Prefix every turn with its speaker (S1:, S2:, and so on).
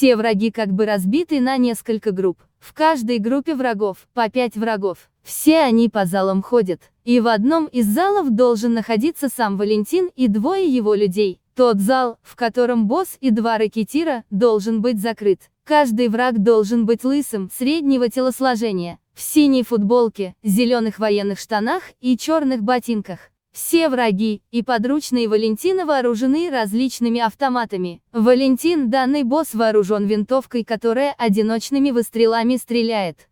S1: Все враги как бы разбиты на несколько групп. В каждой группе врагов, по 5 врагов. Все они по залам ходят. И в одном из залов должен находиться сам Валентин и двое его людей. Тот зал, в котором босс и 2 ракетира, должен быть закрыт. Каждый враг должен быть лысым, среднего телосложения, в синей футболке, зеленых военных штанах и черных ботинках. Все враги и подручные Валентина вооружены различными автоматами. Валентин, данный босс, вооружен винтовкой, которая одиночными выстрелами стреляет.